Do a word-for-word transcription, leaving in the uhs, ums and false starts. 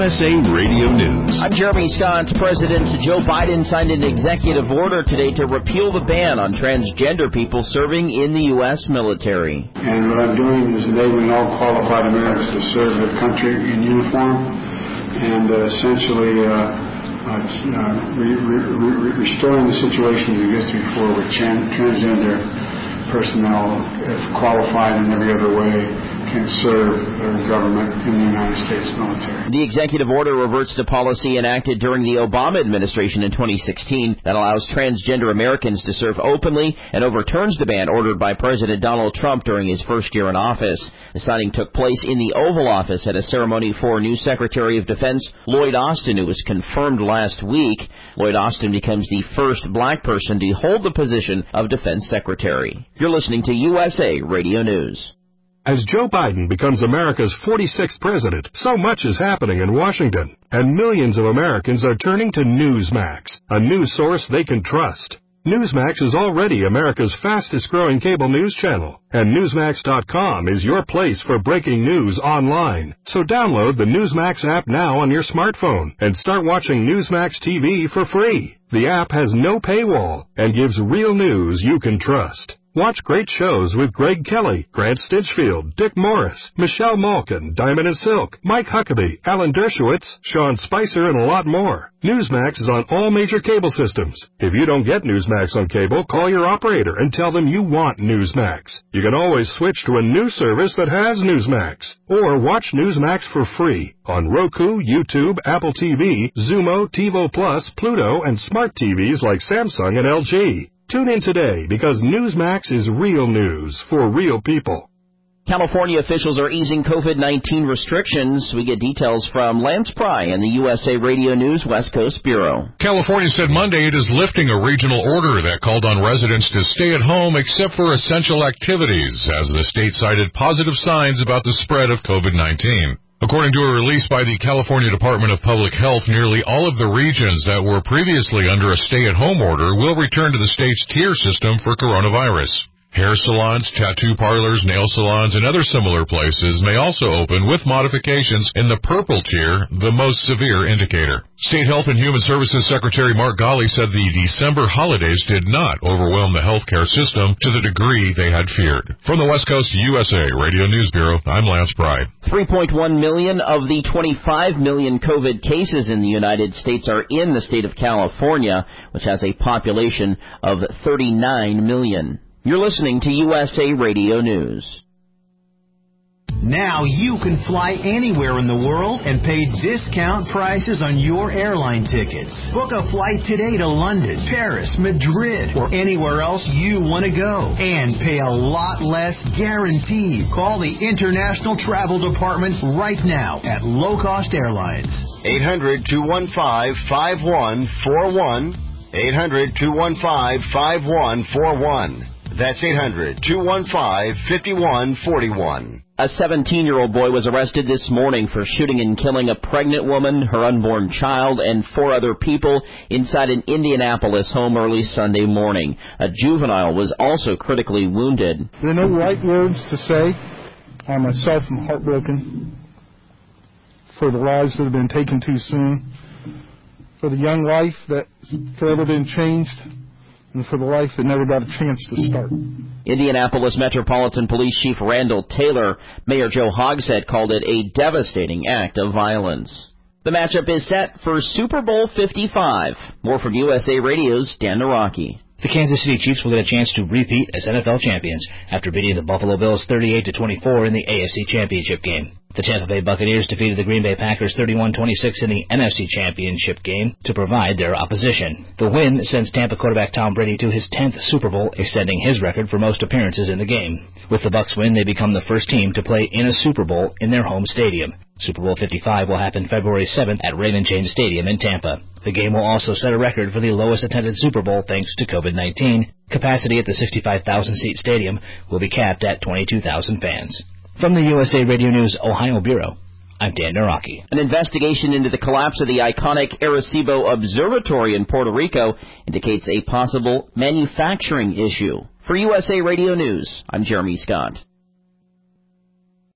S A Radio News. I'm Jeremy Scott. President Joe Biden signed an executive order today to repeal the ban on transgender people serving in the U S military. And what I'm doing is enabling all qualified Americans to serve the country in uniform and uh, essentially uh, uh, uh, re- re- re- restoring the situation that existed before with tran- transgender personnel, if qualified in every other way, can serve their government in the United States military. The executive order reverts to policy enacted during the Obama administration in twenty sixteen that allows transgender Americans to serve openly and overturns the ban ordered by President Donald Trump during his first year in office. The signing took place in the Oval Office at a ceremony for new Secretary of Defense Lloyd Austin, who was confirmed last week. Lloyd Austin becomes the first black person to hold the position of Defense Secretary. You're listening to U S A Radio News. As Joe Biden becomes America's forty-sixth president, so much is happening in Washington, and millions of Americans are turning to Newsmax, a news source they can trust. Newsmax is already America's fastest-growing cable news channel, and Newsmax dot com is your place for breaking news online. So download the Newsmax app now on your smartphone and start watching Newsmax T V for free. The app has no paywall and gives real news you can trust. Watch great shows with Greg Kelly, Grant Stinchfield, Dick Morris, Michelle Malkin, Diamond and Silk, Mike Huckabee, Alan Dershowitz, Sean Spicer, and a lot more. Newsmax is on all major cable systems. If you don't get Newsmax on cable, call your operator and tell them you want Newsmax. You can always switch to a new service that has Newsmax, or watch Newsmax for free on Roku, YouTube, Apple T V, Xumo, TiVo Plus, Pluto, and smart T Vs like Samsung and L G. Tune in today because Newsmax is real news for real people. California officials are easing COVID nineteen restrictions. We get details from Lance Pry and the U S A Radio News West Coast Bureau. California said Monday it is lifting a regional order that called on residents to stay at home except for essential activities, as the state cited positive signs about the spread of COVID nineteen. According to a release by the California Department of Public Health, nearly all of the regions that were previously under a stay-at-home order will return to the state's tier system for coronavirus. Hair salons, tattoo parlors, nail salons, and other similar places may also open with modifications in the purple tier, the most severe indicator. State Health and Human Services Secretary Mark Ghaly said the December holidays did not overwhelm the healthcare system to the degree they had feared. From the West Coast U S A Radio News Bureau, I'm Lance Pry. three point one million of the twenty-five million COVID cases in the United States are in the state of California, which has a population of thirty-nine million. You're listening to U S A Radio News. Now you can fly anywhere in the world and pay discount prices on your airline tickets. Book a flight today to London, Paris, Madrid, or anywhere else you want to go. And pay a lot less guaranteed. Call the International Travel Department right now at Low Cost Airlines. eight hundred, two one five, five one four one. eight hundred, two one five, five one four one. That's eight hundred, two one five, five one four one. A seventeen-year-old boy was arrested this morning for shooting and killing a pregnant woman, her unborn child, and four other people inside an Indianapolis home early Sunday morning. A juvenile was also critically wounded. There are no right words to say. I myself am heartbroken for the lives that have been taken too soon, for the young life that's forever been changed, and for the life that never got a chance to start. Indianapolis Metropolitan Police Chief Randall Taylor, Mayor Joe Hogshead called it a devastating act of violence. The matchup is set for Super Bowl fifty-five. More from U S A Radio's Dan Naraki. The Kansas City Chiefs will get a chance to repeat as N F L champions after beating the Buffalo Bills thirty-eight to twenty-four in the A F C Championship game. The Tampa Bay Buccaneers defeated the Green Bay Packers thirty-one twenty-six in the N F C Championship game to provide their opposition. The win sends Tampa quarterback Tom Brady to his tenth Super Bowl, extending his record for most appearances in the game. With the Bucs win, they become the first team to play in a Super Bowl in their home stadium. Super Bowl fifty-five will happen February seventh at Raymond James Stadium in Tampa. The game will also set a record for the lowest attended Super Bowl thanks to COVID nineteen. Capacity at the sixty-five thousand seat stadium will be capped at twenty-two thousand fans. From the U S A Radio News Ohio Bureau, I'm Dan Naraki. An investigation into the collapse of the iconic Arecibo Observatory in Puerto Rico indicates a possible manufacturing issue. For U S A Radio News, I'm Jeremy Scott.